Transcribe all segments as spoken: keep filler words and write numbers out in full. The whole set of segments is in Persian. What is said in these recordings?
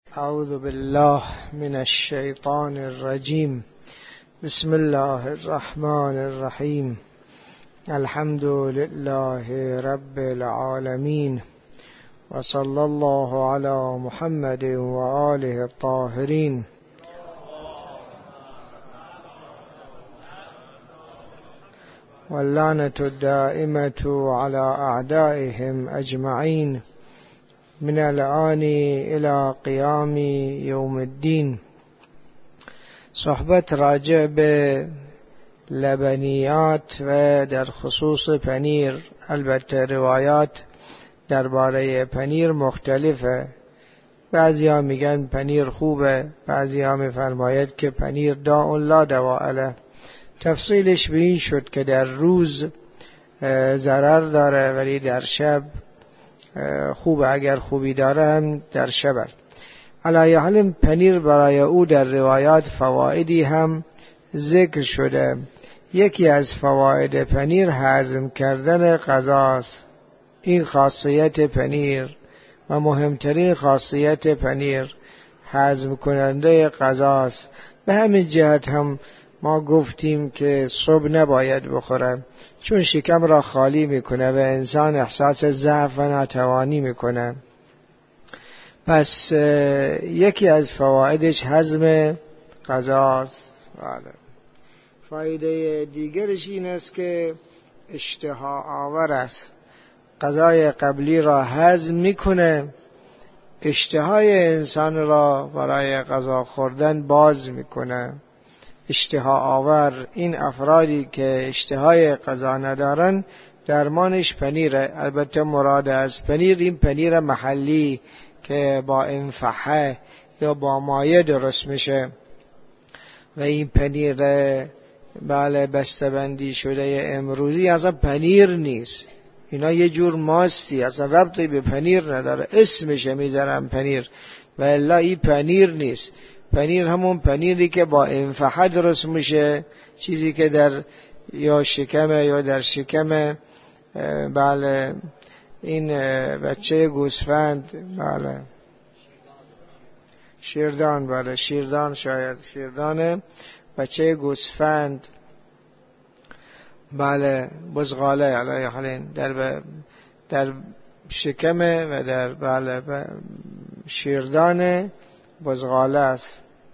اعوذ بالله من الشیطان الرجیم. بسم الله الرحمن الرحیم. الحمد لله رب العالمین و صلی الله علی محمد و آله الطاهرین. واللعنة الدائمة على أعدائهم أجمعين من الآن إلى قيام يوم الدين. صحبت راجع به لبنیات و در خصوص پنیر. البته روایات درباره پنیر مختلفه. بعضی ها میگن پنیر خوبه، بعضی ها میفرماید که پنیر داء لا دواء له. تفصیلش به این شد که در روز ضرر داره ولی در شب خوبه، اگر خوبی داره هم در شب است. علی حال پنیر برای او در روایات فوائدی هم ذکر شده. یکی از فواید پنیر هضم کردن غذاست. این خاصیت پنیر و مهمترین خاصیت پنیر هضم کننده غذاست. به همین جهت هم ما گفتیم که صبح نباید بخورم، چون شکم را خالی میکنه و انسان احساس ضعف و ناتوانی میکنه. پس یکی از فوایدش هضم غذاست. بله. فایده دیگرش این است که اشتها آور است. غذای قبلی را هضم میکنه، اشتهای انسان را برای غذا خوردن باز میکنه. اشتها آور، این افرادی که اشتهای غذا ندارن درمانش پنیره. البته مراد از پنیر این پنیر محلی که با انفحه یا با مایه درست میشه و این پنیر بله بسته‌بندی شده امروزی اصلا پنیر نیست. اینا یه جور ماستی، اصلا ربطی به پنیر نداره، اسمشه میذارن پنیر و الا این پنیر نیست. پنیر همون پنیری که با انفحه درست میشه، چیزی که در یا شکم یا در شکم بله این بچه گوسفند، بله شیردان، بله شیردان، شاید شیردان بچه گوسفند، بله بزغاله علیه حالین در در شکم و در بله شیردان بزغاله است.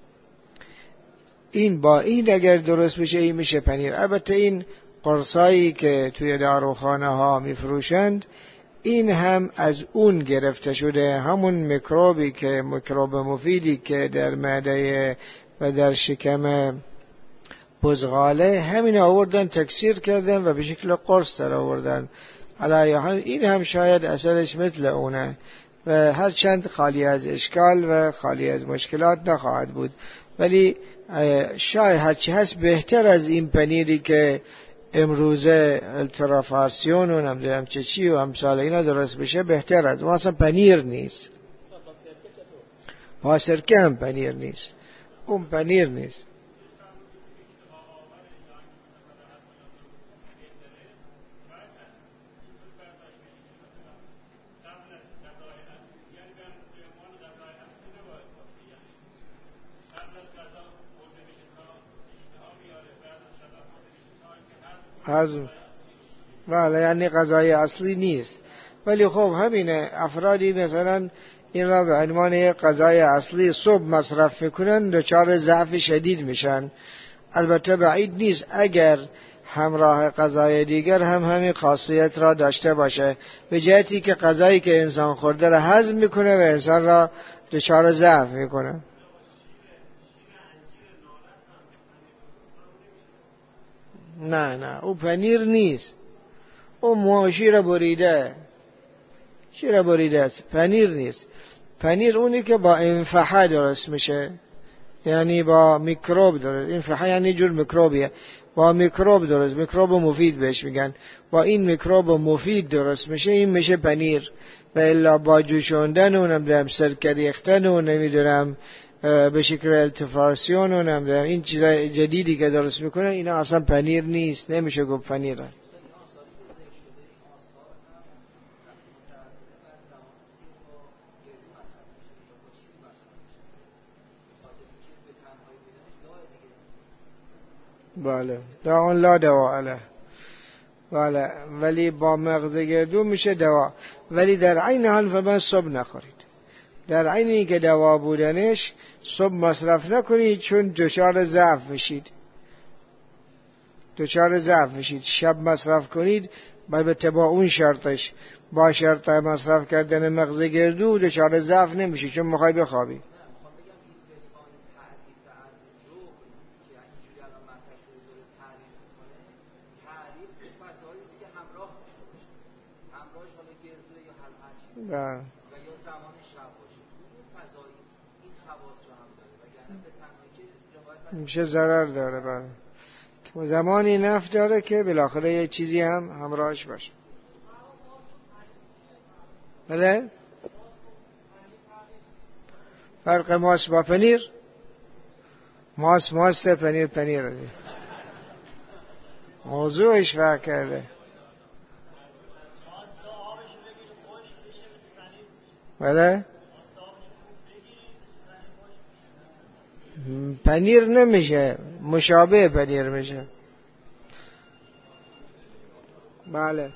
این با این اگر درست بشه این میشه پنیر. البته این قرصایی که توی داروخانه ها میفروشند این هم از اون گرفته شده، همون میکروبی که میکروب مفیدی که در معده و در شکم بزغاله همین آوردن تکثیر کردن و به شکل قرص در آوردن. علیه حال این هم شاید اثرش مثل اونه و هر چند خالی از اشکال و خالی از مشکلات نخواهد بود، ولی شاید هرچی هست بهتر از این پنیری که امروزه الترافاسیون و نمیدونم چه چی و امثال اینا درست بشه بهتر از اون. اصلا پنیر نیست، با سرکه هم پنیر نیست، اون پنیر نیست. هضم بله یعنی غذای اصلی نیست، ولی خب همین افرادی مثلا این را به عنوان یک غذای اصلی صبح مصرف میکنن دچار ضعف شدید میشن. البته بعید نیست اگر همراه غذای دیگر هم همین خاصیت را داشته باشه، به جهتی که غذایی که انسان خورده را هضم میکنه و انسان را دچار ضعف میکنه. نه نه او پنیر نیست، او مو شیر بریده، شیر بریده است، پنیر نیست. پنیر اونی که با انفحه درست میشه، یعنی با میکروب درست. انفحه یعنی جور میکروبیه، با میکروب درست، میکروب مفید بهش میگن. با این میکروب مفید درست میشه، این میشه پنیر. و الا با جوشوندن و نمیدونم سرکه ریختن و نمیدونم به شکل التفاسیون و نمیدونم این چیزای جدیدی که درست میکنه اینا اصلا پنیر نیست، نمیشه گفت پنیره. بله دوا لا دوا علیه. بله ولی با مغز گردو میشه دوا، ولی در عین حال فرمان صبح نخورید. در عین این که دوا بودنش صبح مصرف نکنید، چون دچار ضعف میشید. دچار ضعف میشید. شب مصرف کنید البته با اون شرطش، با شرط مصرف کردن مغز گردو دچار ضعف نمیشید، چون میخوای بخوابی. بله میشه ضرر داره. بله زمانی نفع داره که بالاخره یه چیزی هم همراهش باشه. بله فرق ماست با پنیر؟ ماست ماست، پنیر پنیر. موضوعش فرق کرده. بله پنیر نمیشه، مشابه پنیر میشه. بله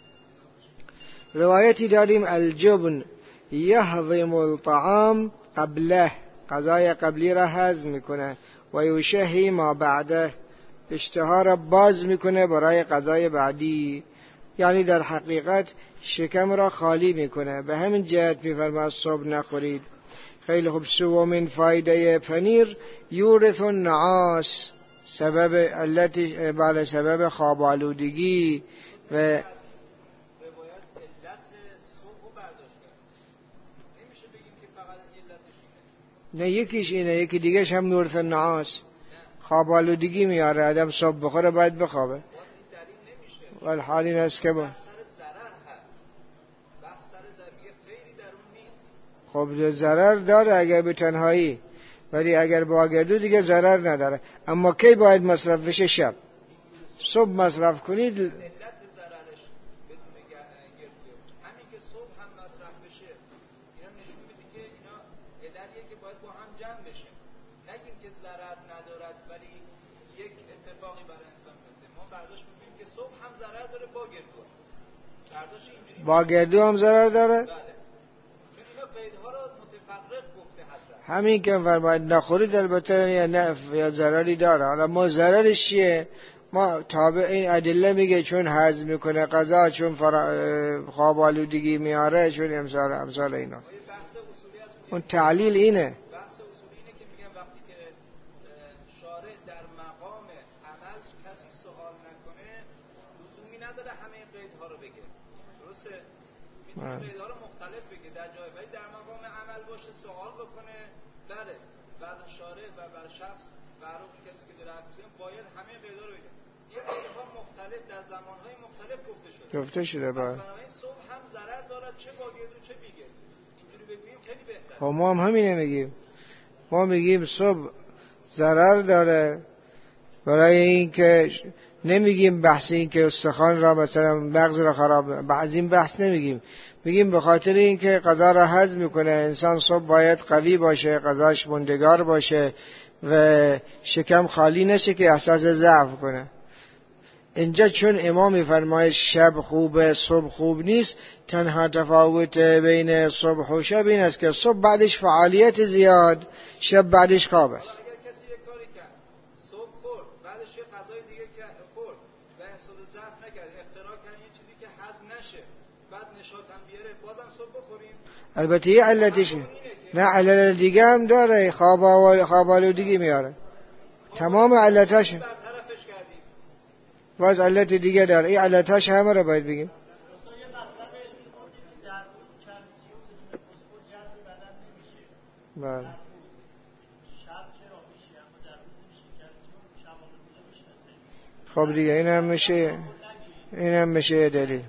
روایتی داریم الجبن یهضم الطعام قبله، غذای قبلی را هضم میکنه، و یشهی ما بعده، اشتها را باز میکنه برای غذای بعدی، یعنی در حقیقت شکم را خالی میکنه. به همین جهت میفرماید صبح نخورید. خیلی خوب. سومین فایده پنیر یورث النعاس، سبب علت بله سبب خواب آلودگی و نه یکیش اینه، یکی دیگهش هم یورث النعاس، خواب آلودگی میاره. آدم صبح بخوره باید بخوابه. ولی حال این است که با خب ضرر داره اگر به تنهایی، ولی اگر با گردو دیگه ضرر نداره. اما کی باید مصرف بشه؟ شب. صبح مصرف کنید. علت ضررش بدون گردو همین که صبح هم مصرف بشه، اینا نشون میده که اینا علتیه که باید با هم جمع بشه. نگیم که ضرر ندارد ولی یک اتفاقی برای انسان میفته. ما برداشت میکنیم که صبح هم ضرر داره با گردو. برداشت اینجوری با گردو هم ضرر داره؟ بله. همین که فرماید نخورید البته یا نه یا ضرری داره. حالا ما ضررش چیه؟ ما تابع این ادله میگه چون هضم میکنه غذا، چون فرا... خواب آلودگی میاره، چون امثال امثال اینا. اون تعلیل اینه. بحث اصولی اینه که میگم وقتی که شارع در مقام عمل کسی سوال نکنه، لزومی نداره همه قیدها رو بگه. درسته؟ میتونه قیدها رو مختلف بگه در جای، ولی در مقام عمل باشه سوال بکنه. بله بعد شارع و بر شخص معروف کسی که در حرف باید همه قیدا رو بگه. یه قیدها مختلف در زمانهای مختلف گفته شده. گفته شده بعد. بنابراین صبح هم ضرر دارد، چه با گردو چه بی گردو. اینجوری بگیم خیلی بهتره. خب ما هم همینه میگیم. ما میگیم صبح ضرر داره، برای این که نمیگیم بحث این که استخوان را مثلا مغز را خراب، بعض این بحث نمیگیم. میگیم به خاطر اینکه غذا را هضم میکنه، انسان صبح باید قوی باشه، غذاش موندگار باشه و شکم خالی نشه که احساس ضعف کنه. اینجا چون امام میفرماید شب خوبه صبح خوب نیست، تنها تفاوت بین صبح و شب این است که صبح بعدش فعالیت زیاد، شب بعدش خواب است. اگر کسی یک کاری کرد صبح خورد، بعدش یه غذای دیگه که خورد و احساس ضعف نکرد، اختراع کرد یه چیزی که هضم نشه، بعد نشاط هم بیاره، بازم صبح بخوریم. البته یه علتشه، نه علت دیگه هم داره، خواب و خواب آلودگی میاره. تمام علتاش برطرفش کردیم. باز علت دیگه داره. این علتاش همه رو باید بگیم. بله. خب دیگه این هم میشه، این هم میشه دلیل.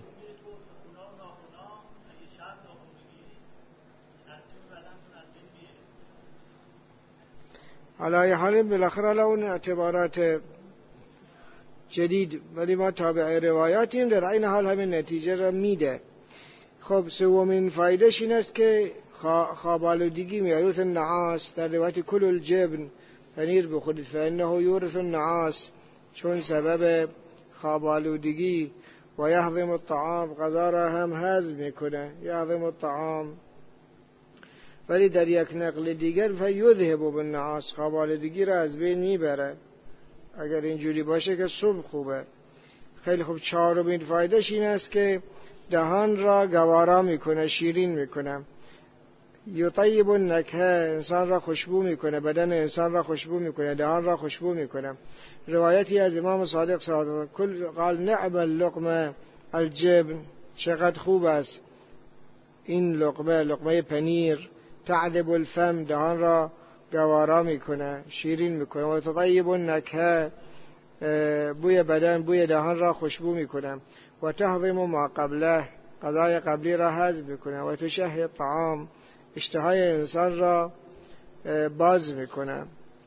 حالا یه حالی بالاخره حالا اون اعتبارات جدید، ولی ما تابع روایاتیم، در این حال همین نتیجه را میده. خب سومین فایدهش این است که خواب آلودگی میارث النعاس. در روایت کل الجبن، پنیر بخورید فانه یورث النعاس، چون سبب خواب آلودگی. و یهضم الطعام، غذا را هم هضم میکنه، یهضم الطعام. ولی در یک نقل دیگر فیذهب بالنعاس، خواب آلودگی را از بین میبره. اگر اینجوری باشه که صبح خوبه. خیلی خوب. چهارمین فایدهش این است که دهان را گوارا میکنه، شیرین میکنه. یطیب النکهه، انسان را خوشبو میکنه، بدن انسان را خوشبو میکنه، دهان را خوشبو میکنه. روایتی از امام صادق صادق کل قال نعم اللقمه الجبن، چقدر خوب است این لقمه، لقمه پنیر. تعذب الفم، دهان را گوارا میکنه، شیرین میکنه. و تطیب النکهه، بوی بدن، بوی دهان را خوشبو میکنه. و تهضم ما قبله، غذای قبلی را هضم میکنه. و تشهی الطعام، اشتهای انسان را باز میکنه.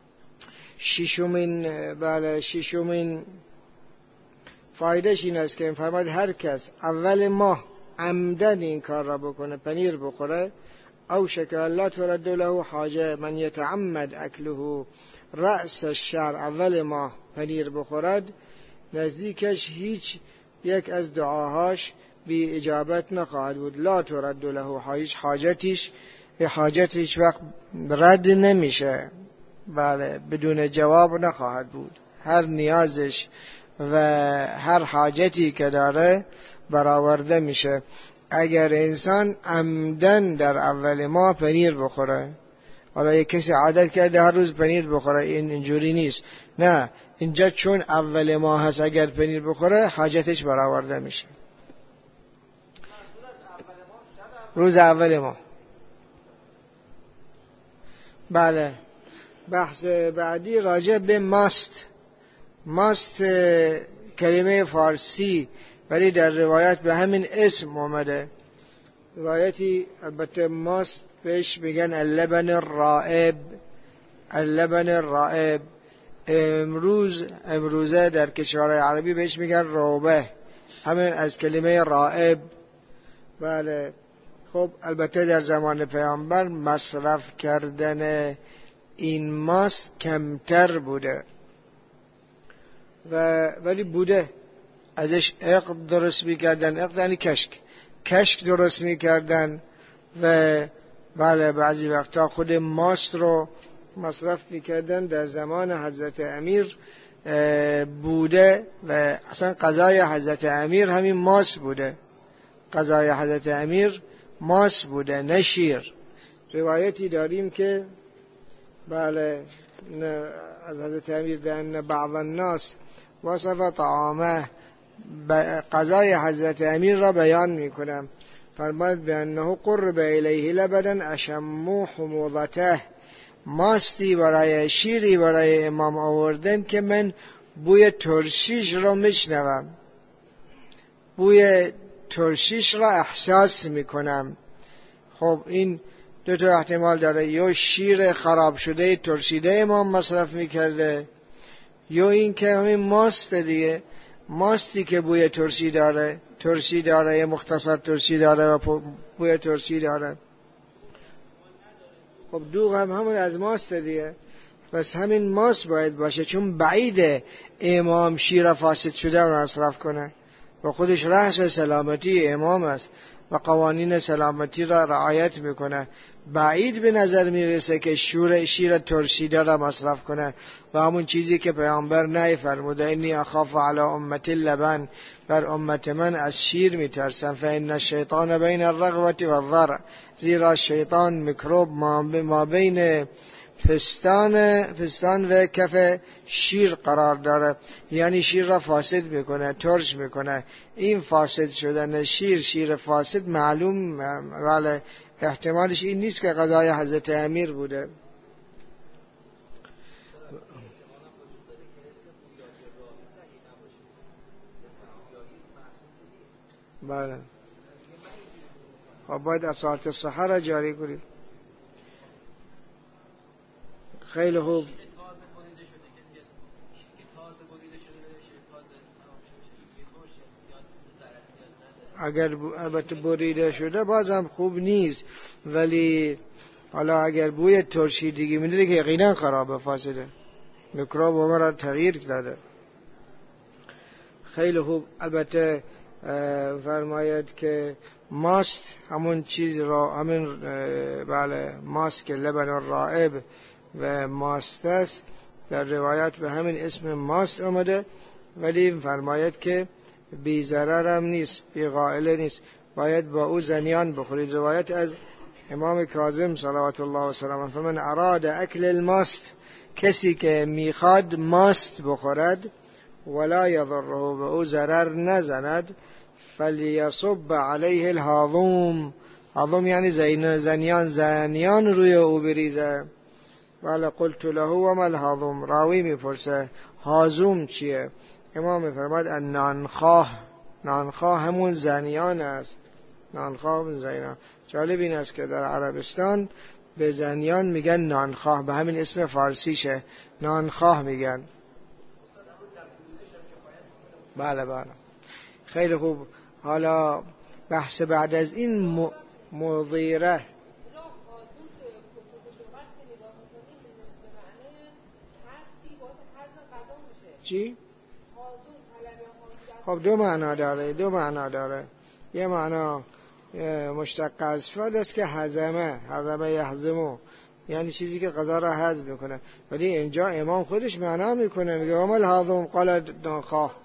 ششمین بله ششمین فایدهش این است که فرمود هر کس اول ماه عمدن این کار را بکنه، پنیر بخوره، او شک الله ترد له حاجه من یتعمد اکله رأس الشهر، اول ماه پنیر بخورد، نزدیکش هیچ یک از دعاهاش بی اجابت نخواهد بود. لا ترد له حاجه، حاجتش حاجت هیچ وقت رد نمیشه، بله بدون جواب نخواهد بود. هر نیازش و هر حاجتی که داره برآورده میشه. اگر انسان عمدن در اول ماه پنیر بخوره، حالا یک کسی عادت کرده هر روز پنیر بخوره، این اینجوری نیست. نه، اینجا چون اول ماه هست اگر پنیر بخوره حاجتش برآورده میشه. روز اول ماه. بله. بحث بعدی راجع به ماست. ماست کلمه فارسی ولی در روایت به همین اسم اومده. روایتی البته ماست بهش میگن اللبن الرائب، اللبن الرائب. امروز امروزه در کشورهای عربی بهش میگن روبه، همین از کلمه رائب. بله. خب البته در زمان پیامبر مصرف کردن این ماست کمتر بوده و ولی بوده. ازش عقد درست میکردن، عقد یعنی کشک، کشک درست میکردن و بله بعضی وقتا خود ماست رو مصرف میکردن. در زمان حضرت امیر بوده و اصلا غذای حضرت امیر همین ماست بوده. غذای حضرت امیر ماست بوده نه شیر. روایتی داریم که بله از حضرت امیر دهن بعض الناس وصف طعامه، غذای حضرت امیر را بیان میکنم. فرمود بانه قرب الیه لبن اشمو حموضته، ماستی برای شیری برای امام آوردن که من بوی ترشیش را میشنوم، بوی ترشیش را احساس میکنم. خب این دو تا احتمال داره، یا شیر خراب شده ترشیده امام مصرف میکرده، یا این که همین ماست دیگه، ماستی که بوی ترشی داره، ترشی داره، مختصر ترشی داره و بوی ترشی داره. خب دوغ هم همون از ماست دیگه، بس همین ماست باید باشه، چون بعید امام شیر فاسد شده رو مصرف کنه و خودش رأس سلامتی امام است و قوانین سلامتی را رعایت میکنه. بعید به نظر میرسه که شور شیر ترشیده را مصرف کنه و همون چیزی که پیامبر نهی فرموده انی اخاف علی امت اللبن، بر امت من از شیر میترسم، فان الشیطان بین الرغبة والضرع، زیرا شیطان میکروب ما بین پستان پستان و کف شیر قرار داره، یعنی شیر را فاسد میکنه، ترش میکنه. این فاسد شدن شیر، شیر فاسد معلوم، ولی احتمالش این نیست که غذای حضرت امیر بوده. بله. خب باید اصالت صحه را جاری کنید. خیلی خوب. اگر البته بریده شده بازم خوب نیست، ولی حالا اگر بوی ترشیدگی میده که یقینا خرابه، فاسده، میکروب عمر را تغییر داده. خیلی خوب. البته فرماید که ماست همون چیز را، همین بله ماست که لبن الرائب و ماست است، در روایات به همین اسم ماست آمده، ولی فرماید که بی ضرر هم نیست، بی غائله نیست، باید با او زنیان بخورید. روایت از امام کاظم صلوات الله و سلامه فرمان اراد اکل الماست، کسی که میخواد ماست بخورد ولا یضره، به او ضرر نزند، فلیصب علیه الهاضوم، هاضوم یعنی زنیان، زنیان روی او بریزه. ولی قلت له و ما الهاضوم، راوی میپرسه هاضوم چیه؟ امام فرماد نانخواه، نانخواه همون زنیان است، نانخواه همون زنیان. جالب این است که در عربستان به زنیان میگن نانخواه، به همین اسم فارسیشه نانخواه میگن. بله بله خیلی خوب. حالا بحث بعد از این مضیره. چی؟ خب دو معنا داره، دو معنا داره. یه معنا مشتق از فعل است که هضمه، هضمه یهضمو، یعنی چیزی که غذا را هضم میکنه، ولی اینجا امام خودش معنا میکنه، میگه ومل هاضم قال نانخواه.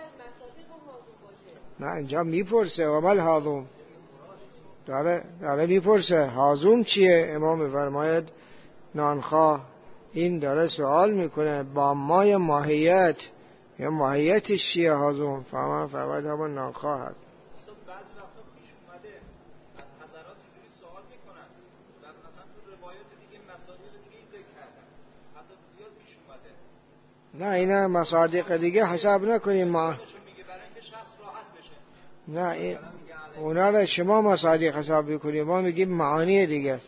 نه اینجا میپرسه ومل هاضم، داره داره میپرسه هاضم چیه؟ امام فرماید نانخواه. این داره سوال میکنه با مای ماهیت، یا ماهیتش چیه هاضم؟ فهمم فرماید همون نانخواه هست. نه اینا مصادیق دیگه حساب نکنیم ما، نه این اونا را شما مصادیق حساب بکنیم، ما میگیم معانی دیگه.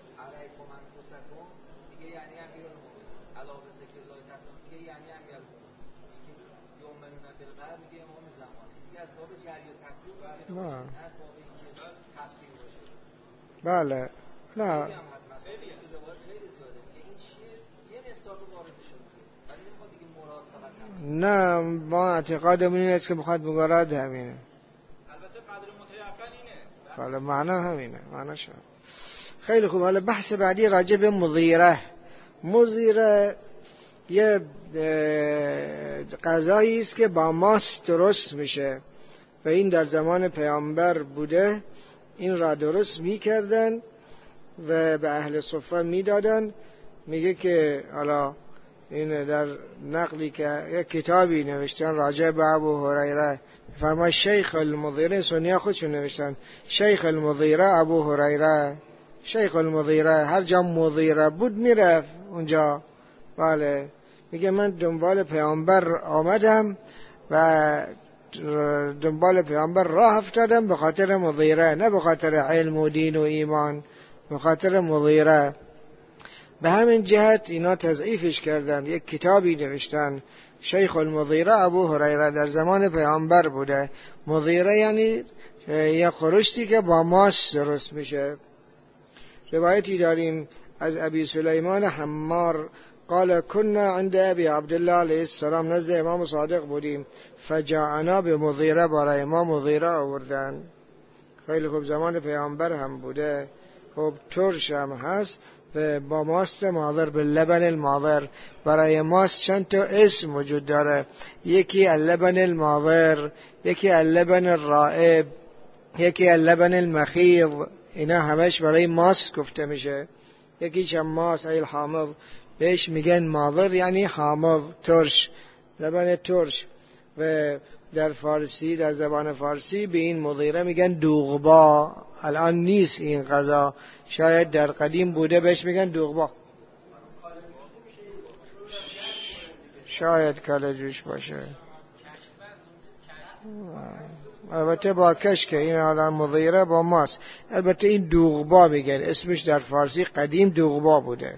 بله نه نه ما اعتقادمون این است که بخواد مگارد همینه. البته قدر متیقن اینه. بله معنا همینه، معنا شد. خیلی خوب. حالا بحث بعدی راجع به مضیره. مضیره یه غذایی است که با ماست درست میشه و این در زمان پیامبر بوده. این را درست میکردن و به اهل صفه میدادن. میگه که حالا این در نقلی که یک کتابی نوشتن راجع به ابو هریره، فرما شیخ المضیره، سنیا خودشون نوشتن شیخ المضیره ابو هریره، شیخ المضیره، هر جا مضیره بود میرفت اونجا. بله میگه من دنبال پیامبر آمدم و دنبال پیامبر راه افتادم به خاطر مضیره، نه به خاطر علم و دین و ایمان، به خاطر مضیره. به همین جهت اینا تضعیفش کردن، یک کتابی نوشتن شیخ المضیره ابو هریره، در زمان پیامبر بوده. مضیره یعنی یک خورشتی که با ماست درست میشه. روایتی داریم از ابی سلیمان حمار قال كنا عند ابي عبدالله علیه السلام، نزد امام صادق بودیم، فجاءنا به مضیره، برای ما مضیره آوردن. خیلی خوب. زمان پیامبر هم بوده. خب ترش هم هست و با ماست ماضر، به لبن الماضر. برای ماست چند تا اسم وجود داره، یکی اللبن الماضر، یکی اللبن الرائب، یکی اللبن المخیض. اینا همش برای ماست گفته میشه. یکی شماس ای الحامض، بهش میگن ماضر یعنی حامض، ترش، لبن ترش. و در فارسی، در زبان فارسی به این مضیره میگن دوغبا. الان نیست این غذا، شاید در قدیم بوده بهش میگن دوغبا. شاید کاله جوش باشه، البته با کشک. این الان مضیره با ماست. البته این دوغبا میگن، اسمش در فارسی قدیم دوغبا بوده.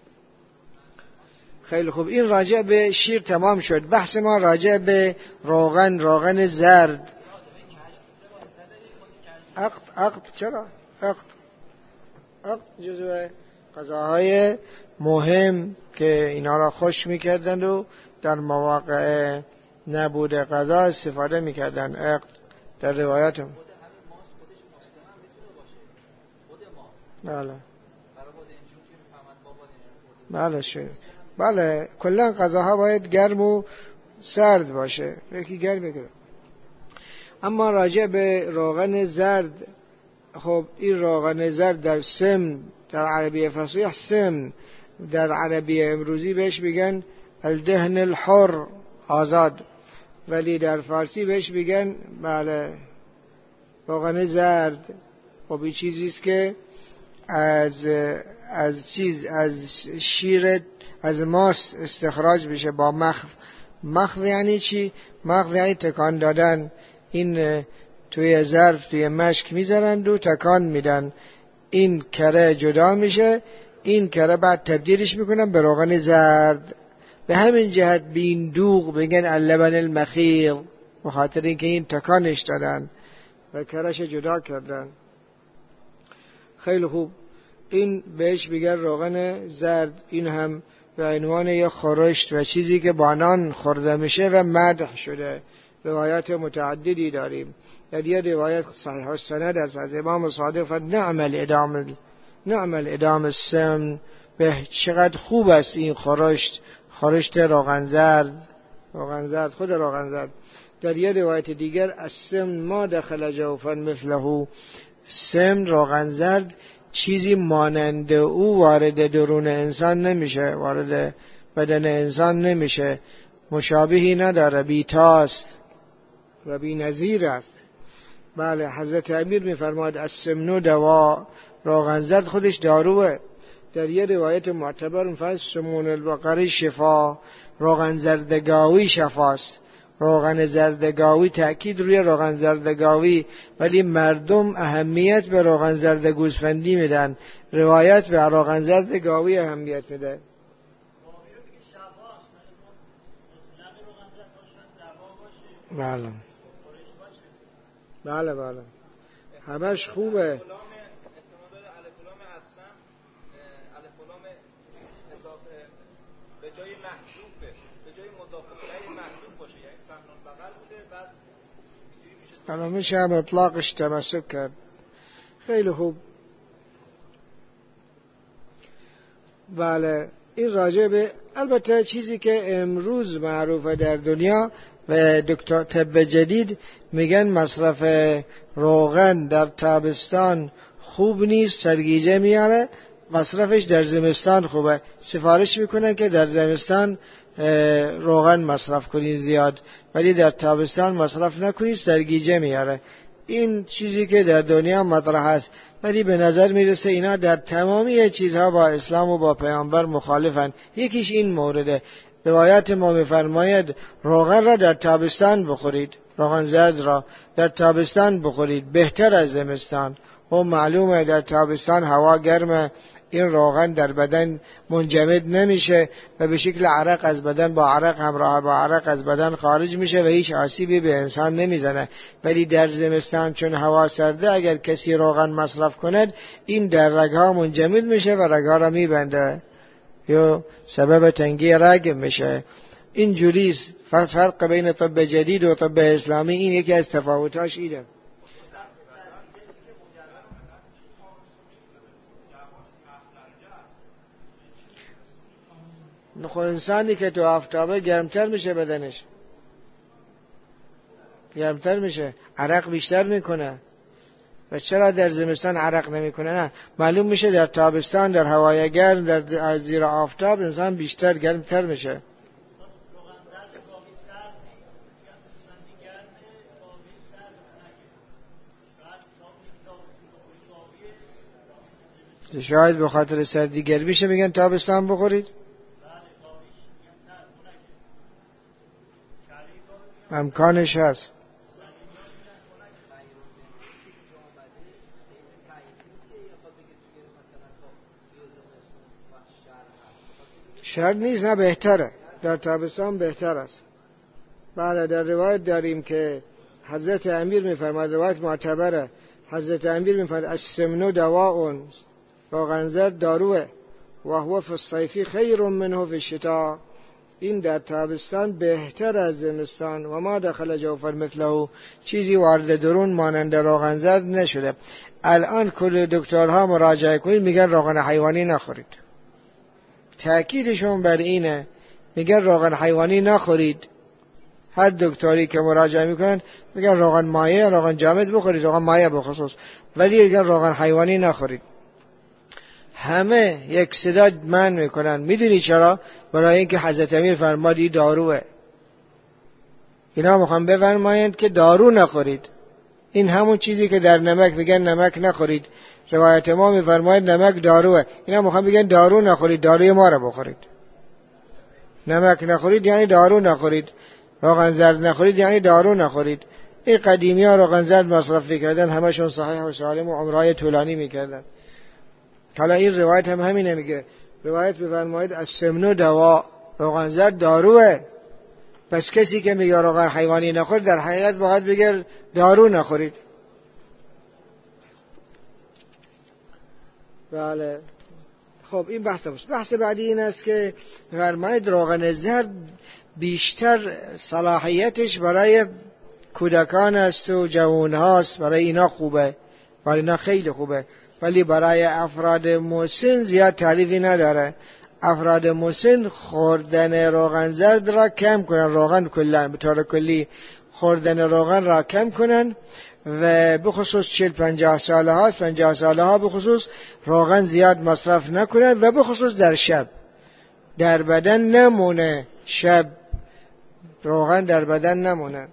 خیلی خوب. این راجع به شیر تمام شد. بحث ما راجع به روغن، روغن زرد. عقد عقد چرا؟ عقد عقد جزو غذاهای مهم که اینا را خوش میکردند و در مواقع نبود غذا استفاده میکردن. عقد در روایت هم بله بله شد. بله کلا غذاها باید گرم و سرد باشه، یکی گرم بگیره. اما راجع به روغن زرد، خب این روغن زرد در سم، در عربی فصیح سم، در عربی امروزی بهش میگن الدهن الحر، آزاد، ولی در فارسی بهش میگن بله روغن زرد. خب این چیزیست که از از چیز از شیر از ماست استخراج بشه با مخ. مخ یعنی چی؟ مخ یعنی تکان دادن. این توی ظرف توی مشک میذارن و تکان میدن، این کره جدا میشه، این کره بعد تبدیلش میکنن به روغن زرد. به همین جهت بین دوغ بگن اللبن المخیل، به خاطر اینکه این تکانش دادن و کرهش جدا کردن. خیلی خوب، این بهش بگن روغن زرد. این هم به عنوان یک خورشت و چیزی که با نان خورده میشه و مدح شده. روایات متعددی داریم. در یه روایت صحیح السند از امام صادق فرمود نعم الادام نعم الادام السمن، به چقدر خوب است این خورشت، خورشت روغن زرد، روغن زرد، خود روغن زرد. در یه روایت دیگر السمن ما دخل جوفا مثله، سمن روغن زرد چیزی مانند او وارد درون انسان نمیشه، وارد بدن انسان نمیشه، مشابهی نداره، بیتاست و بی نظیر است. بله حضرت امیر میفرماد السمن دوا، روغن زرد خودش داروه. در یه روایت معتبر میفرماد سمون البقره شفا، روغن زردگاوی شفاست. روغن زردگاوی، تأکید روی روغن زردگاوی، ولی مردم اهمیت به روغن زرد گوسفندی میدن، روایت به روغن زردگاوی اهمیت میده. بله بله بله همش خوبه. به جای محذوفه، به جای مضاف الیه محذوف باشه، یعنی سمنون بغل بوده بعد اینجوری میشه. الان میشه هم اطلاقش تمسک کرد. خیلی خوب. بله این راجع به البته چیزی که امروز معروفه در دنیا و دکتر طب جدید میگن مصرف روغن در تابستان خوب نیست، سرگیجه میاره، مصرفش در زمستان خوبه. سفارش میکنن که در زمستان روغن مصرف کنید زیاد، ولی در تابستان مصرف نکنید، سرگیجه میاره. این چیزی که در دنیا مطرح است، ولی به نظر میرسه اینا در تمامی چیزها با اسلام و با پیامبر مخالفن. یکیش این مورده. روایت ما میفرماید روغن را در تابستان بخورید، روغن زرد را در تابستان بخورید بهتر از زمستان. و معلومه در تابستان هوا گرمه، این روغن در بدن منجمد نمیشه و به شکل عرق از بدن با عرق همراه با عرق از بدن خارج میشه و هیچ آسیبی به انسان نمیزنه. ولی در زمستان چون هوا سرده، اگر کسی روغن مصرف کند این در رگها منجمد میشه و رگها را میبنده یا سبب تنگی رگ میشه. این جوریست. فرق بین طب جدید و طب اسلامی این یکی از تفاوتاش اینه. خب انسانی که تو آفتابه گرمتر میشه، بدنش گرمتر میشه، عرق بیشتر میکنه. و چرا در زمستان عرق نمیکنه؟ نه، معلوم میشه در تابستان در هوای گرم در زیر آفتاب انسان بیشتر گرمتر میشه. شاید به خاطر سردی گرمیشه میگن تابستان بخورید. امکانش هست. شرط نیست، نه بهتره، در تابستان بهتر است. بله در روایت داریم که حضرت امیر میفرماد، روایت معتبره، حضرت امیر میفرماد السمن دواء، روغن زرد داروه، و هو فی الصیف خیر منه فی الشتاء، این در تابستان بهتر از زمستان و ما دخل جوفر مثله، چیزی وارد درون مانند روغن زرد نشده. الان کل دکترها مراجعه کنید میگن روغن حیوانی نخورید، تأکیدشون بر اینه، میگن روغن حیوانی نخورید. هر دکتری که مراجعه میکنن میگن روغن مایع، روغن جامد بخورید، روغن مایع بخصوص، ولی میگن روغن حیوانی نخورید. همه یک صدا من میکنن. میدونی چرا؟ برای اینکه حضرت امیر فرماد این داروه. اینا میخوان بفرمایند که دارو نخورید. این همون چیزی که در نمک میگن نمک نخورید، روایت ما میفرماید نمک داروه. اینا میخوان بگن دارو نخورید، داروی ما رو بخورید. نمک نخورید یعنی دارو نخورید، روغن زرد نخورید یعنی دارو نخورید. این قدیمی ها روغن زرد مصرف میکردن، همشون صحیح و سالم و عمرهای طولانی میکردن. حالا این روایت هم همینه، میگه روایت بفرمایید از سمنو دوا، روغن زرد داروه. پس کسی که میگه روغن حیوانی نخورید در حقیقت باید بگه دارو نخورید. بله. خب این بحث است. بحث بعدی این است که فرمایید روغن زرد بیشتر صلاحیتش برای کودکان است و جوان هاست، برای اینا خوبه، برای اینا خیلی خوبه، ولی برای افراد مسن زیاد تعریفی نداره. افراد مسن خوردن روغن زرد را کم کنن، روغن کلا به طور کلی خوردن روغن را کم کنن و بخصوص چهل پنجاه ساله هاست، پنجاه ساله ها بخصوص روغن زیاد مصرف نکنن و بخصوص در شب در بدن نمونه، شب روغن در بدن نمونه.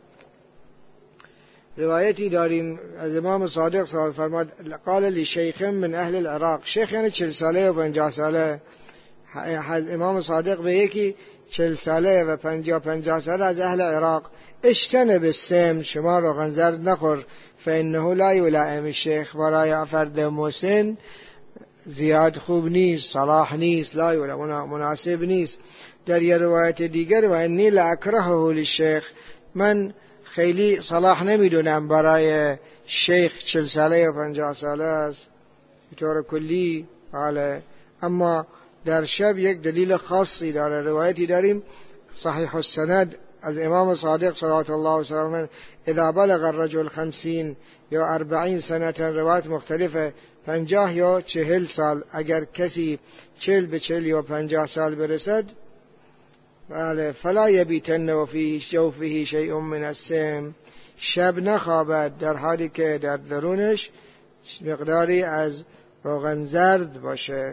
روایتی داریم از امام صادق صاحب فرماد قال لشیخ من اهل العراق، شیخ یعنی چهل ساله و پنجاه ساله. امام صادق به یکی چهل ساله و پنجاه پنجاه ساله از اهل عراق اجتنب السمن، شما روغن زرد نخور، فانه لا یلائم الشیخ، برای افراد مسن زیاد خوب نیست، صلاح نیست، لا یلائم مناسب نیست. در یه روایت دیگر و انی لاکرهه للشیخ، من خیلی صلاح نمیدونم برای شیخ چهل ساله و پنجاه ساله است به طور کلی. بله، اما در شب یک دلیل خاصی داره. روایتی داریم صحیح السند از امام صادق صلوات الله وسلامه اذا بلغ الرجل خمسین یا اربعین سنة، روایت مختلفه، پنجاه یا چهل سال، اگر کسی چهل به چهل یا پنجاه سال برسد، بله، فلا یبیتن و فی جوفه شیء من السم، شب نخوابد در حالی که در درونش مقداری از روغن زرد باشه.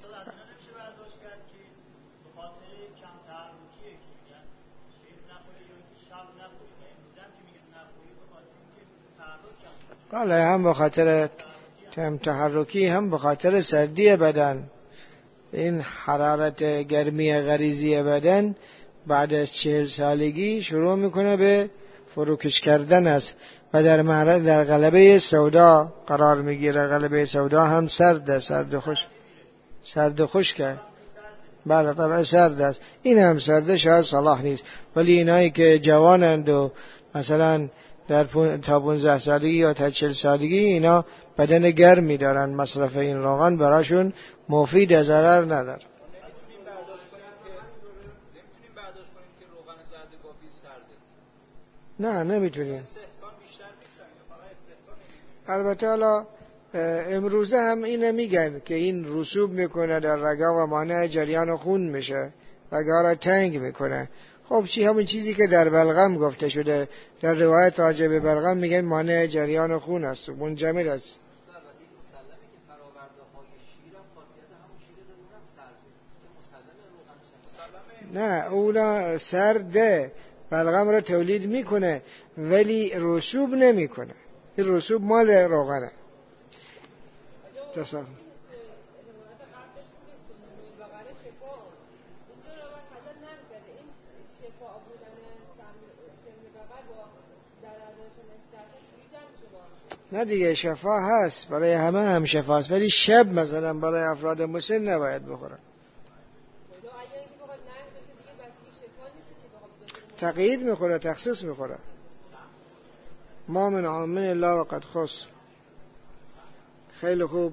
بله، هم به خاطر تحرکی هم به خاطر سردی بدن. این حرارت گرمی غریزی بدن بعد از چهل سالگی شروع میکنه به فروکش کردن است و در معرض در غلبه سودا قرار میگیره. غلبه سودا هم سرد، سرد خوش سرد خشکه. بله طبعا سرد است، این هم سرد، شاید صلاح نیست. ولی اینایی که جوانند و مثلا در تا پانزده سالگی یا تا چهل سالگی اینا بدن گرمی دارن، مصرف این روغن براشون مفید، ضرر نداره. نمیتونیم برداشت کنیم که روغن زرد کافی سرده. نه نمیتونیم. استحسان بیشتر نیستن. البته حالا امروزه هم اینه میگن که این رسوب میکنه در رگا و مانع جریان خون میشه، رگا را تنگ میکنه. خب چی همون چیزی که در بلغم گفته شده، در روایت راجع به بلغم میگن مانع جریان خون است، منجمد است. نه اونا سرده، بلغم را تولید میکنه ولی رسوب نمیکنه. این رسوب مال روغنه. تصور نه دیگه، شفا هست برای همه، هم شفا هست، ولی شب مثلا برای افراد مسن نباید بخورن. تقیید میخوره، تخصیص میخوره. ما من عامل الله وقد خص. خیلی خوب،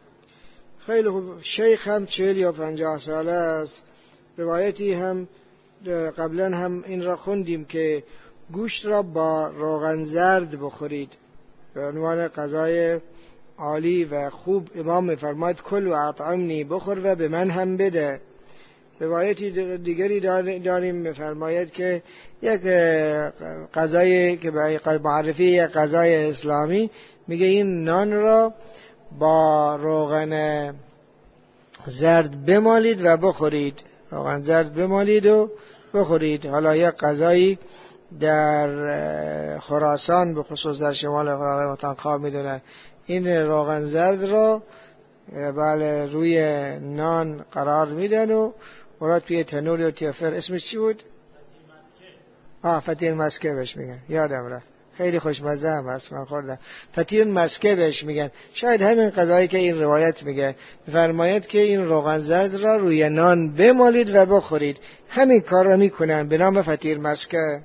خیلی خوب. شیخ هم چهل یا پنجاه ساله است. روایتی هم قبلا هم این را خوندیم که گوشت را با روغن زرد بخورید به عنوان غذای عالی و خوب. امام می‌فرماید کل و اطعمنی، بخور و به من هم بده. روایتی دیگری داریم می‌فرماید که یک غذایی که به معرفی یک غذای اسلامی میگه این نان را با روغن زرد بمالید و بخورید. روغن زرد بمالید و بخورید. حالا یک غذایی در خراسان به خصوص در شمال خراسان وطنخواه میدونه این روغن زرد را بله روی نان قرار میدن و مراد توی تنور یا تیفر. اسمش چی بود؟ آه فطیر مسکه بهش میگن، یادم رفت. خیلی خوشمزه هم هست، من خوردم. فطیر مسکه بهش میگن. شاید همین غذایی که این روایت میگه. میفرماید که این روغن زرد را روی نان بمالید و بخورید. همین کار را میکنن به نام فطیر مسکه.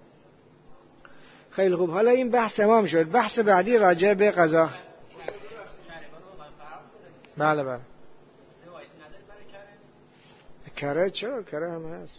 خیلی خوب، حالا این بحث تمام شد. بحث بعدی راجع به غذا. بله بله. کره چرا؟ کره هم هست.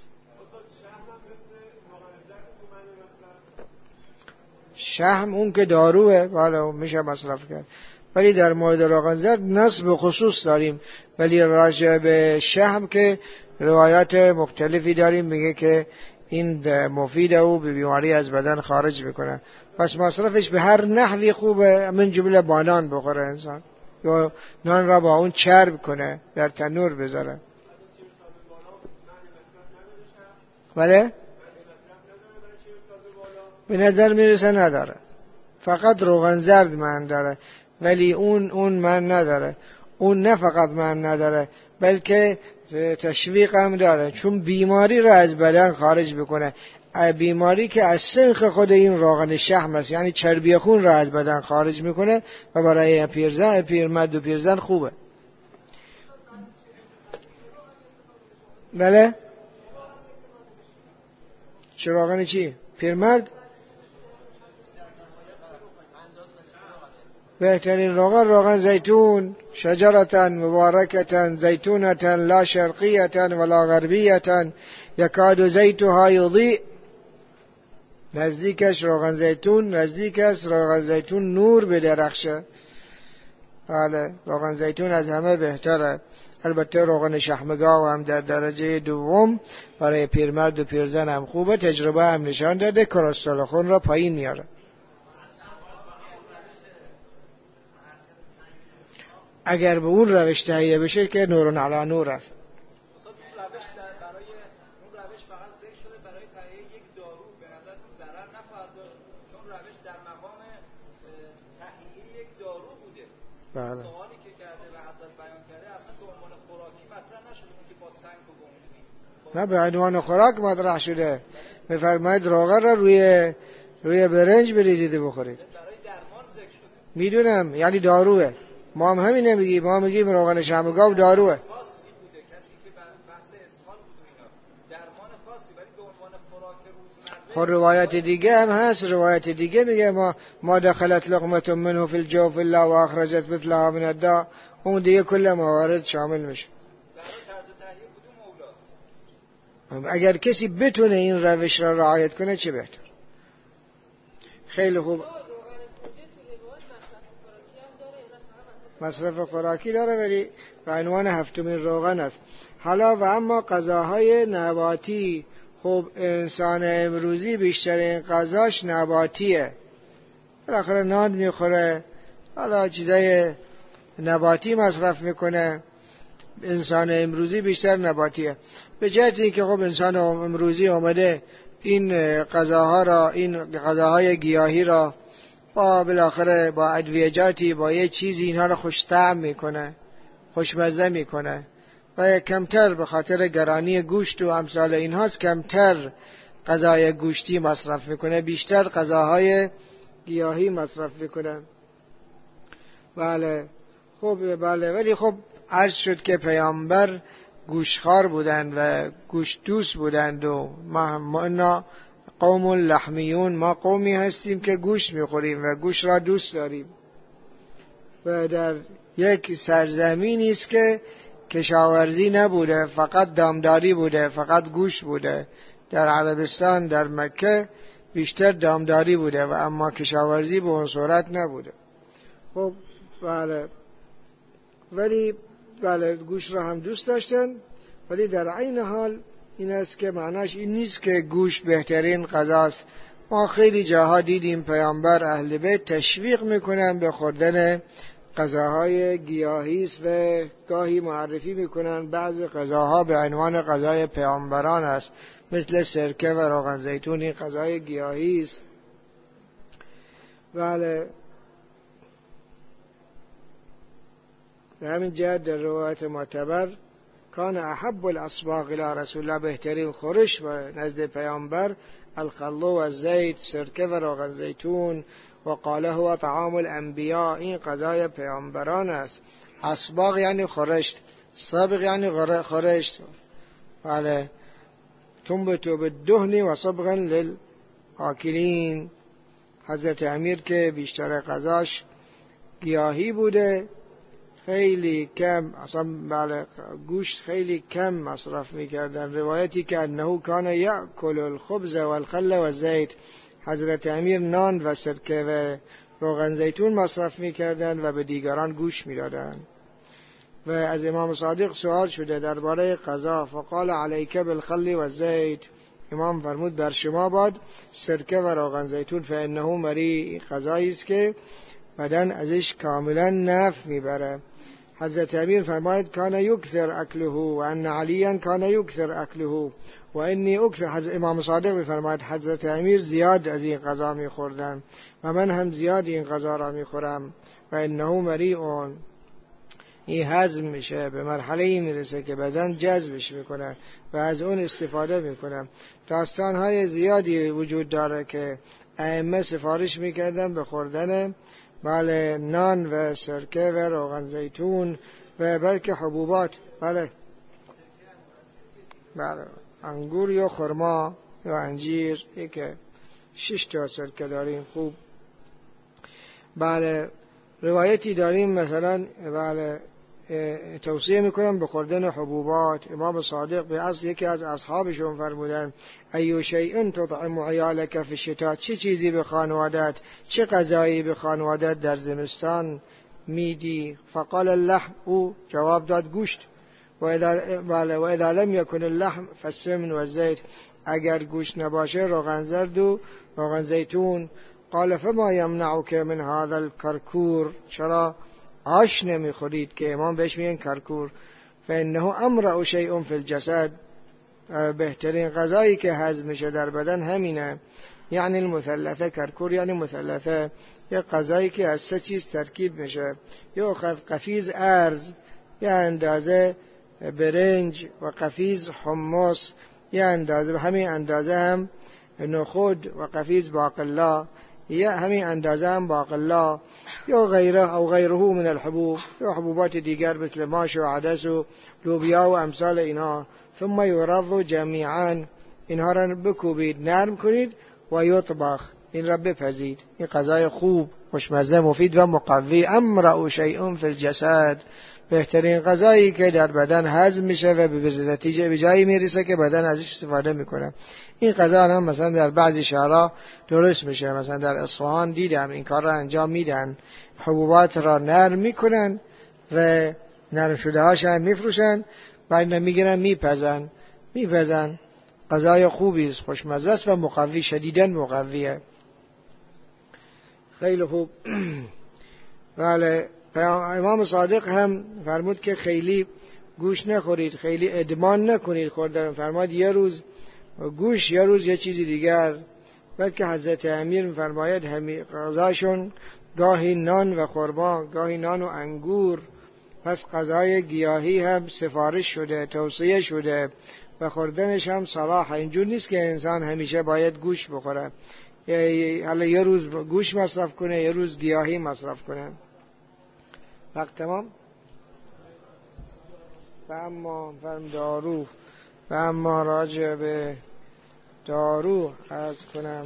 شحم اون که داروه، بله میشه مصرف کرد. ولی در مورد روغن زرد نص به خصوص داریم. ولی راجع به شحم که روایات مختلفی داریم میگه که این مفیده و به بیماری از بدن خارج میکنه. پس مصرفش به هر نحوی خوبه، من جمله با نان بخوره انسان، یا نان را با اون چرب کنه، در تنور بذاره. بله؟ به نظر میرسه نداره. فقط روغن زرد من داره، ولی اون اون من نداره. اون نه فقط من نداره بلکه تشویق هم داره، چون بیماری را از بدن خارج بکنه. بیماری که از سنخ خود این روغن شحم است، یعنی چربی خون را از بدن خارج میکنه و برای پیرزن پیرمرد و پیرزن خوبه. بله؟ چه روغن چی؟ پیرمرد؟ بهترین روغن روغن زیتون، شجرة مبارکة زیتونة لا شرقیة ولا غربیة یکاد زیتها یضیء. نزدیکش روغن زیتون، نزدیکش روغن زیتون نور بدرخشه. بله، روغن زیتون از همه بهتره. البته روغن شحمگاو هم در درجه دوم برای پیرمرد و پیرزن هم خوبه. تجربه هم نشان داده کلسترول خون را پایین میاره. اگر به اون روش تهیه بشه که نورون علی نور است. اون روش برای اون روش فقط ذکر شده برای تهیه یک دارو، به نظر ضرر نخواهد داشت چون روش در مقام تهیه یک دارو بوده. بله. سوالی که کرده و حضرت بیان کرده اصلا به عنوان خوراکی مطرح نشده که با سنگ و گونی. نه به عنوان خوراک مطرح شده. میفرماید روغن را روی روی برنج بریزید بخورید. برای درمان ذکر شده. میدونم، یعنی داروه. ما هم همین نمیگیم، ما میگیم روغن شحمگاو داروه. خاصی بوده، کسی که بحث اسهال بود و اینا درمان خاصی، ولی به عنوان خوراک روزمره. خب روایت دیگه هم هست. روایت دیگه میگه ما ما دخلت لقمه منه فی الجوف الا واخرجت مثلها من الداء. اون دیگه کل موارد شامل میشه. اگر کسی بتونه این روش را رعایت کنه چه بهتر. خیلی خوب. مصرف خوراکی داره ولی به عنوان هفتمین روغن است. حالا و اما غذاهای نباتی، خب انسان امروزی بیشترین غذاش نباتیه. بالاخره نان میخوره، حالا چیزای نباتی مصرف میکنه. انسان امروزی بیشتر نباتیه. به جهت اینکه خب انسان امروزی آمده این غذاها را، این غذاهای گیاهی را با بالاخره با ادویجاتی، با یه چیزی اینها رو خوش طعم میکنه، خوشمزه میکنه و کمتر به خاطر گرانی گوشت و امثال اینهاست کمتر غذای گوشتی مصرف میکنه، بیشتر غذاهای گیاهی مصرف میکنه. بله خب بله. ولی خب عرض شد که پیامبر گوشخوار بودند و گوشت دوست بودند و ما, ما قوم لحمیون، ما قومی هستیم که گوشت میخوریم و گوشت را دوست داریم و در یک سرزمینی است که کشاورزی نبوده، فقط دامداری بوده، فقط گوشت بوده. در عربستان، در مکه بیشتر دامداری بوده و اما کشاورزی به اون صورت نبوده. خب بله، ولی بله گوشت را هم دوست داشتن، ولی در عین حال این است که معناش این نیست که گوشت بهترین غذاست. ما خیلی جاها دیدیم پیامبر اهل بیت تشویق میکنن به خوردن غذاهای گیاهی است و گاهی معرفی میکنن بعضی غذاها به عنوان غذای پیامبران است، مثل سرکه و روغن زیتون. این غذای گیاهی است. بله، به همین جهت در روایت معتبر کان احب الاسباق الى رسول الله، بهترین خورش و نزد پیامبر الخلو و زیت، سرکه و روغن زیتون. و قاله هو طعام الانبیاء، این غذای پیامبران است. اسباق یعنی خورشت، سابق یعنی خورشت. بله، تنبت بالدهن و صبغا للآکلین. حضرت امیر که بیشتر غذاش گیاهی بوده، خیلی کم اصلا بله گوشت خیلی کم مصرف میکردن. روایتی که انه کان یأکل الخبز والخل والزیت، حضرت امیر نان و سرکه و روغن زیتون مصرف میکردن و به دیگران گوشت میدادن. و از امام صادق سوال شده درباره غذا، فقال علیک بالخل والزیت، امام فرمود بر شما باد سرکه و روغن زیتون، فانه مری، غذایی است که بدن ازش کاملا نفع میبره. حضرت امیر فرماید کان یکثر اکله و ان علیا کان یکثر اکله و انی اکثر. حضرت امام صادق میفرماید حضرت امیر زیاد از این غذا میخوردن و من هم زیاد این غذا را میخورم. و انه مریء، این هضم میشه، به مرحله ای میرسه که بدن جذبش میکنه و از اون استفاده میکنه. داستان های زیادی وجود داره که ائمه سفارش میکردن به خوردن بله نان و سرکه و روغن زیتون و بلکه حبوبات. بله بله انگور یا خرما یا انجیر، یک شش تا سرکه داریم خوب. بله روایتی داریم مثلا بله توصیه میکنم به خوردن حبوبات. امام صادق به اصل یکی از اصحابشون فرمودن ایو شیء تطعم عیالک فی الشتاء، چه چیزی به خانوادت، چه غذایی به خانوادت در زمستان میدی؟ فقال اللحم، او جواب داد گوشت. و اذا بله و اذا لم یکن اللحم فالسمن والزیت، اگر گوشت نباشه روغن زرد و روغن زیتون. قال فما یمنعک من هذا الکرکور، چرا آش نمیخورید؟ که امام بهش میگن کرکور. فانه امرأ شیء فی الجسد، بهترین غذایی که هضم میشه در بدن همینه. یعنی المثلثه، کرکور یعنی مثلثه، یه غذایی که از سه چیز ترکیب میشه. یا قفیز ارز، یا اندازه برنج و قفیز حمص، یا اندازه همین اندازه هم نخود و قفیز باقلا، یا همین اندازه هم باقلا، یا غیره او غیره من الحبوب، یا حبوبات دیگر مثل ماش و عدس و لوبیا و امثال اینها. ثم یرض جمیعا، اینها را بکوبید نرم کنید و یطبخ، این را بپزید. این غذای خوب خوشمزه مفید و مقوی. امرأ شیء فی الجسد، بهترین غذایی که در بدن هضم میشه و به نتیجه به جایی میرسه که بدن ازش استفاده میکنه. این غذا هم مثلا در بعضی شهرها درست میشه، مثلا در اصفهان دیدم این کار را انجام میدن، حبوبات را نرم میکنن و نرم شده هاش هم میفروشن، بعد میگیرن میپزن میپزن غذای خوبی است، خوشمزه است و مقوی، شدیداً مقویه. خیلی خوب. بله امام صادق هم فرمود که خیلی گوش نخورید، خیلی ادمان نکنید خوردن. فرمود یه روز گوش، یه روز یه چیزی دیگر. بلکه حضرت امیر فرماید همین غذاشون گاهی نان و خرما، گاهی نان و انگور. پس غذای گیاهی هم سفارش شده، توصیه شده و خوردنش هم صلاح. اینجور نیست که انسان همیشه باید گوش بخوره، حالا یه روز گوش مصرف کنه یه روز گیاهی مصرف کنه. وقت تمام. و اما فرم دارو، و اما راجع به دارو عرض کنم.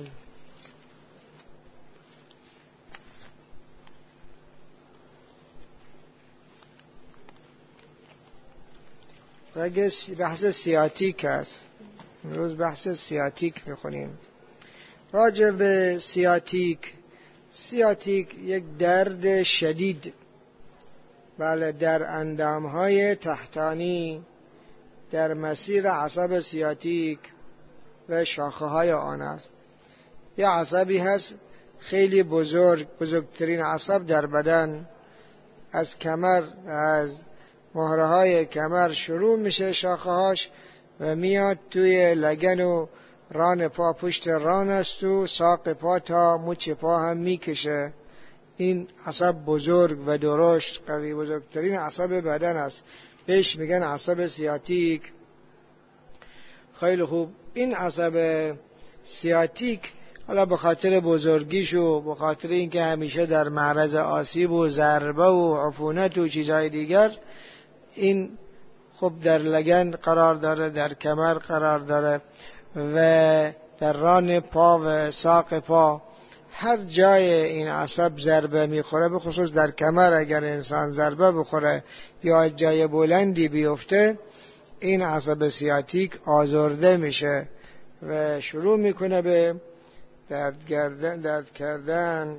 رگ بحث سیاتیک است. امروز بحث سیاتیک میخونیم. راجع به سیاتیک، سیاتیک یک درد شدید بله در اندامهای تحتانی در مسیر عصب سیاتیک و شاخه های آن است. یه عصبی هست خیلی بزرگ، بزرگترین عصب در بدن، از کمر، از مهره های کمر شروع میشه شاخه هاش و میاد توی لگن و ران پا، پشت ران است و ساق پا تا مچ پا هم میکشه. این عصب بزرگ و درشت قوی، بزرگترین عصب بدن است، بهش میگن عصب سیاتیک. خیلی خوب. این عصب سیاتیک حالا به خاطر بزرگیش و به خاطر اینکه همیشه در معرض آسیب و ضربه و عفونت و چیزهای دیگر، این خب در لگن قرار داره، در کمر قرار داره و در ران پا و ساق پا. هر جای این عصب ضربه میخوره، به خصوص در کمر اگر انسان ضربه بخوره یا جای بلندی بیفته، این عصب سیاتیک آزرده میشه و شروع میکنه به درد کردن درد کردن.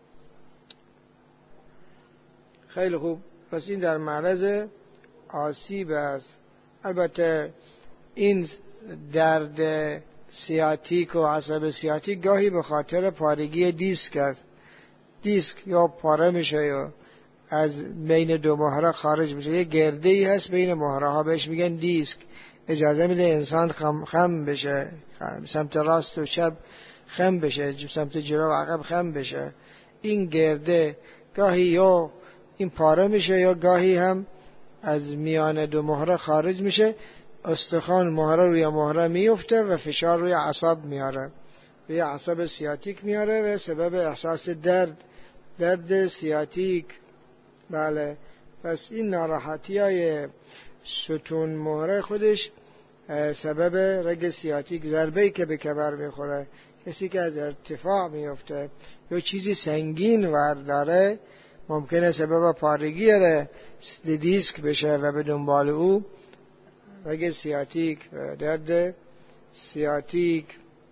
خیلی خوب. پس این در معرض آسیب است. البته این درد سیاتیک و عصب سیاتیک گاهی به خاطر پارگی دیسک است. دیسک یا پاره میشه یا از بین دو مهره خارج میشه. یه گرده ای هست بین مهره ها، بهش میگن دیسک. اجازه میده انسان خم, خم بشه، سمت راست و چپ خم بشه، سمت جلو و عقب خم بشه. این گرده گاهی یا این پاره میشه یا گاهی هم از میان دو مهره خارج میشه. استخوان مهره روی مهره میفته و فشار روی عصب میاره، روی عصب سیاتیک میاره و سبب احساس درد، درد سیاتیک. بله. پس این ناراحتی های ستون مهره خودش سبب رگ سیاتیک، ضربه‌ای که به کمر میخوره، کسی که از ارتفاع میفته یا چیزی سنگین ورداره، ممکنه سبب پارگی دیسک بشه و به دنبال او رگ سیاتیک و درد سیاتیک.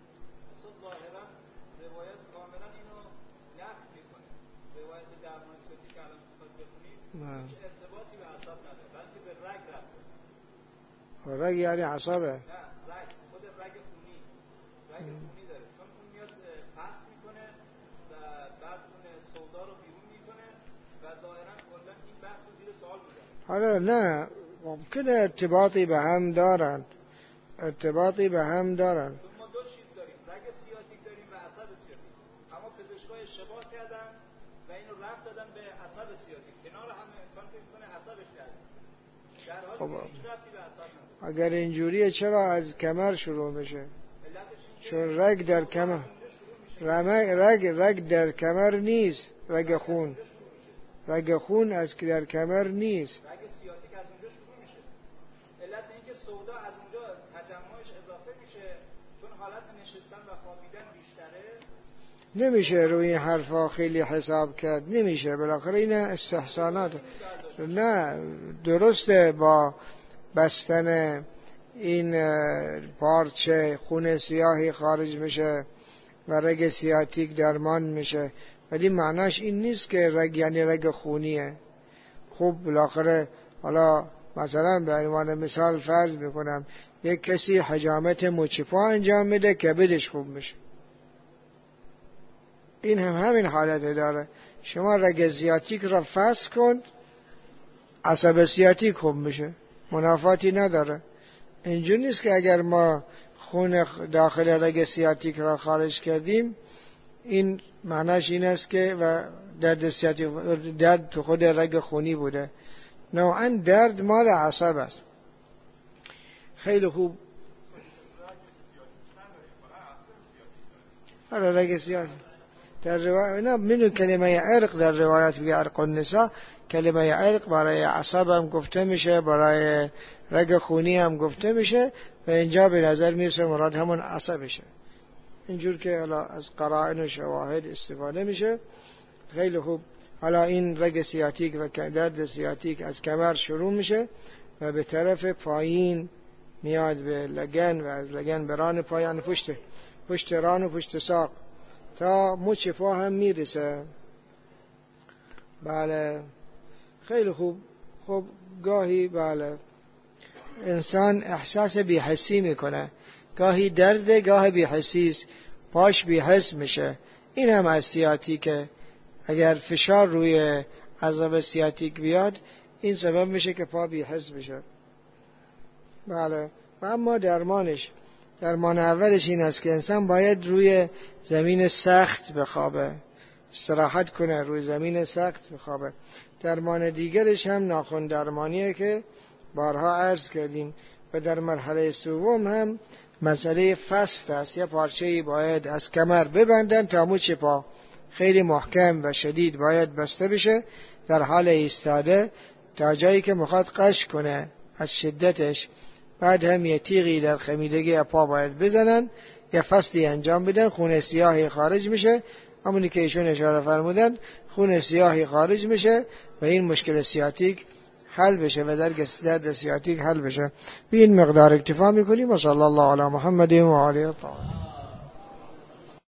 ارتباطی به اعصاب نداره، بلکه به رگ رفته. رگ یعنی عصبه؟ نه، رگ، خود رگ خونی، رگ خونی داره، چون اون میاد پس میکنه و بعد اون سودا رو بیرون میکنه و ظاهرا کلا این بحث رو زیر سوال میبره. حالا نه، ممکنه ارتباطی به هم دارن، ارتباطی به هم دارن. ما دو چیز داریم، رگ سیاتیک داریم و عصب سیاتیک، اما پزشک‌ها اشتباه کردن و اینو رفت دادن به عصب سیاتیک. کنار هم انسان فکر کنه عصبش درد، در حالی که هیچ ربطی به عصب نداره. اگر اینجوریه چرا از کمر شروع میشه؟ چون رگ در کمر، رگ رگ در کمر نیست، رگ خون، رگ خون از که در کمر نیست. رگ سیاتیک از اونجا شروع میشه. علت اینکه سودا از اونجا تجمعش اضافه میشه، چون حالت نشستن و خوابیدن بیشتره. نمیشه روی این حرفا خیلی حساب کرد، نمیشه. بالاخره این استحسانات. نه درسته، با بستن این پارچه خون سیاهی خارج میشه و رگ سیاتیک درمان میشه، ولی معناش این نیست که رگ یعنی رگ خونیه. خوب بالاخره حالا مثلا به عنوان مثال فرض میکنم یک کسی حجامت مچ پا انجام میده کبدش خوب میشه، این هم همین حالت داره. شما رگ سیاتیک را فسخ کن، عصب سیاتیک خوب میشه، منافاتی نداره. اینجور نیست که اگر ما خون داخل رگ سیاتیک را خارج کردیم این معناش این است که و درد سیاتیک، درد تو خود رگ خونی بوده. نوعا درد مال عصب است. خیلی خوب. آره رگ سیاتیک در روایت نه منو کلمه عرق در روایت بگه عرق النساء، کلمه عرق برای عصب هم گفته میشه، برای رگ خونی هم گفته میشه و اینجا به نظر میرسه مراد همون عصب میشه، اینجور که حالا از قرائن و شواهد استفاده میشه. خیلی خوب. حالا این رگ سیاتیک و درد سیاتیک از کمر شروع میشه و به طرف پایین میاد به لگن و از لگن به ران پایان پشت پشت ران و پشت ساق تا مچ پا هم میرسه. بله خیلی خوب. خب گاهی بله انسان احساس بی‌حسی میکنه، گاهی درد گاه بی‌حسی است، پاش بی‌حس میشه. این هم از سیاتیکه. اگر فشار روی عضله سیاتیک بیاد این سبب میشه که پا بی‌حس بشه. بله و اما درمانش درمان اولش این است که انسان باید روی زمین سخت بخوابه، استراحت کنه، روی زمین سخت بخوابه. درمان دیگرش هم ناخن درمانیه که بارها عرض کردیم. و در مرحله سوم هم مسئله فست است. یه پارچه‌ای باید از کمر ببندن تا مچ پا خیلی محکم و شدید باید بسته بشه در حال ایستاده تا جایی که میخواد قش کنه از شدتش. بعد هم یه تیغی در خمیدگی پا باید بزنن، یه فصلی انجام بدن، خون سیاهی خارج میشه. همونی که ایشون اشاره فرمودن خون سیاهی خارج میشه و این مشکل سیاتیک حل بشه و درد سیاتیک حل بشه. به این مقدار اکتفا میکنیم و صلی الله علی محمد و آله الطاهرین.